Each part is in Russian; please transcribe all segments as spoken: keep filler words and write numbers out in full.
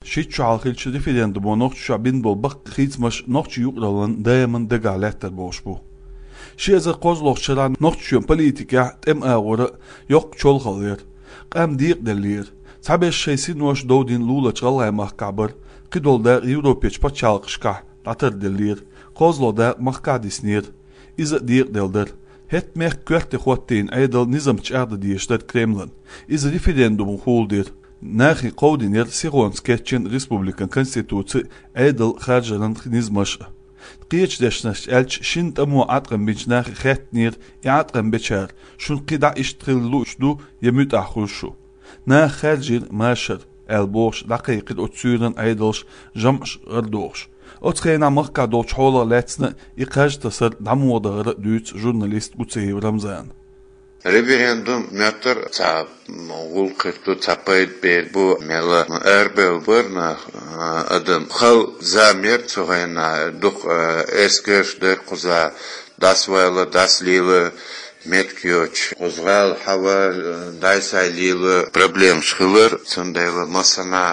Şitçu halkilçi referendumu noqçu bin bolbaq xizmaş noqçu yuqralan dayaman degaletler boş bu. Şiyaza qozloqçılar noqçu politika tem ağırı yok çol qalır. Qam diq delir. Sabeş şeysi noş dodin lula çalay mahkabır. Qidolda Evropeç paçalqışqa datır delir. Qozloda mahkadisnir. İza diq deldir. Het mek kverte xottin aydal nizam çardı diyişler Kremlin. İza referendumu huldir. Нахи qawdinir Sironsketchen Respublikan Konstitutsi aydal xarjalan nizmaş. Qiyiç deşnaş elç şint amu atqan binç naxi xetnir iatqan beçar. Şun qida iştrillu uçdu yemüt axuşu. Na xarjir maşır elboş daqiqid otsuyran aydalş jamş ırdoş. Otsxena maqqa doç hola letsna iqaj tasar damuodara düç jurnalist Gutseyev Ramzan. Referendum meter ta ul qirtu tapayt ber bu mela erbel barna adam xal zamir tsogayna duq esker der quza daswayla daslila metkyoch qozgal hava daysaylila problem shkhilır sondayla masana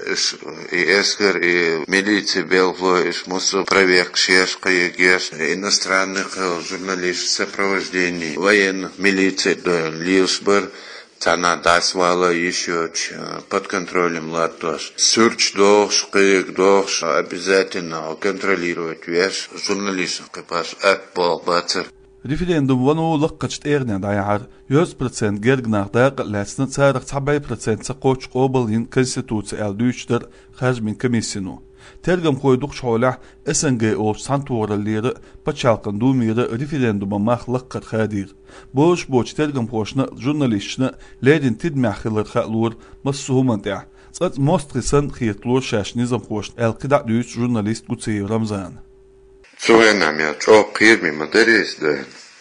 esker militsiya belvo ish musu проверкшеш qayegеш иностранных журналистов сопровождений военных милиций лишбер Тана дасвала еще под контролем латош. Сурч дохш, кык дохш, обязательно контролировать весь журналистов, капаш акпол бацер. Referendum vanu laqacht erne dayar yüz процент gergnaqda qlasna tsaraq sabay процент qoç qobalin konstitutsiya elduçdir xajmin komissiyonu. Tergam qoyduq şolah S N G o santuoralları paçalqan dumira referenduma maxlaqat xadir. Boş boş tergam qoşna jurnalistna ledin tidmaxlar xalur masuhumanta. Tsat mostrisan xitlur shash nizam qoş elqida düç jurnalist Gutseyev Ramzan. Цуэнам я чо қирми материс да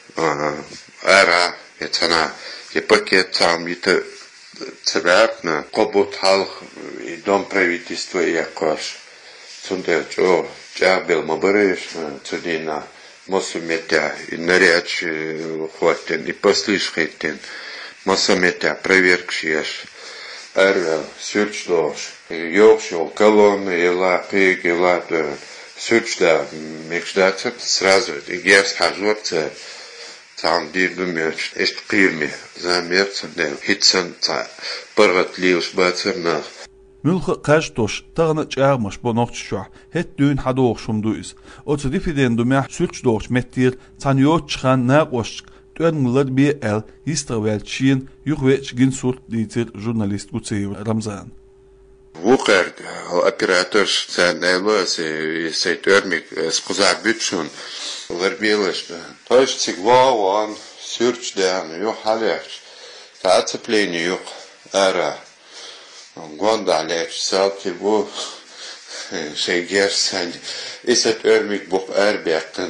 ара етана е пакет там ите церапна кобот халх и дом правительства и якош сунде чо чабел мабареш цудина мосуметя и наряч хватен и послишхайтен мосуметя проверкшиеш ара сюрчдош йокшол колонны ела пик ела Сюрчда мечтаться сразу и герс хажурца там дирдумерч эст қирми замерцен дел хитсен та пыргат лиус бацернах Mülxi qajtoş tağına çağmış bu noqçuşa het düğün hada oqşumduyuz. O referendumya sülç doğuş mettir tanıyor çıxan na qoş dönmülər bir el istravelçin yuqveç gin surt ditir jurnalist Gutseyev Ramzan. Вухер оператор ценного сейтермик скузак bütçün verbieliş. Toş sigva on sürçden yok haler. Tatsapleni yok ara. Gondaleç salki bu şey gersen iset örmik bu erbekten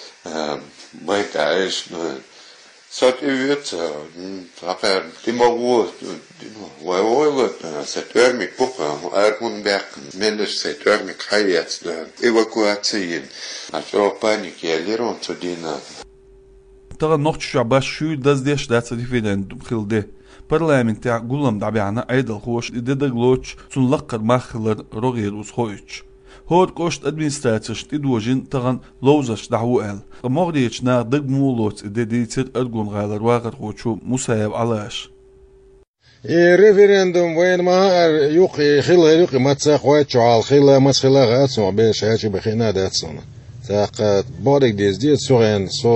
baytaş Сот ивет, такая тимогу, воевойло, сетвермик пуха, армунбек, мендеш сетвермик хайец, эвакуации, а что паники, алирон цудина. Тага noqçuşa baş şu dazdeş datsa referendum xildi. Parlamentya gulam dabiana aydal xoş ideda gloç sunlaqqa maxlar rogir usxoyç. Hor kost administratsiya idwojin tagan lowzash da'wu el. Qamogdich na dag mulot deditir argun galar waqar qochu musayab alash. Referendum wayn ma yuq khila yuq matsa khwach al khila mas khila gatso besh hachi bkhina datson. Taqat bodig dezdiet soren so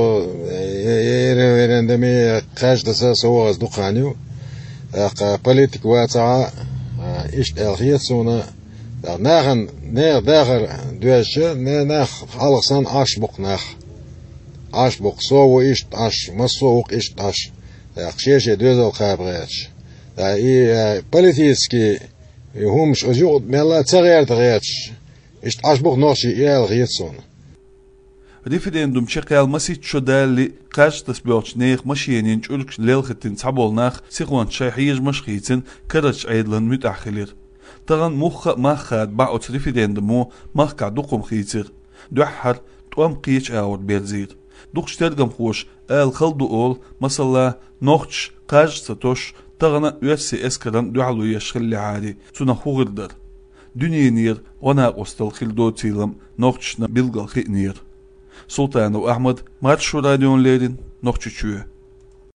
referendum qajda sa sowas duqaniu. Taqa politik wata ish elkhiyetsona Nagen neer dager duasje ne nach halsan ashbok nach ashbok so wo ist ash masok ist ash aksheshe duzel khabrech da i politiski humsh ozut mella tsager drech ist ashbok noshi el rietson Referendum çeqalması çodali qashtas byoch neeq mashinin çulk lelkhitin tabolnaq siqwan shayhiz mashqitin karach aydlan mutaakhilir Tagan mukha mahad ba'ut referendumu mahka duqum khitir duhar tuam qiyich awd berzir duqshtergam xoş el khaldu ol masalla noqch qaj satosh tagna üyesi eskadan dualu yashkhil hadi suna xugirdar Dünyenir, ona ostal xildo tilam, noqçna bilgal xitnir. Sultanov Ahmad, Marşu radyonlerin, noqçuçuyu.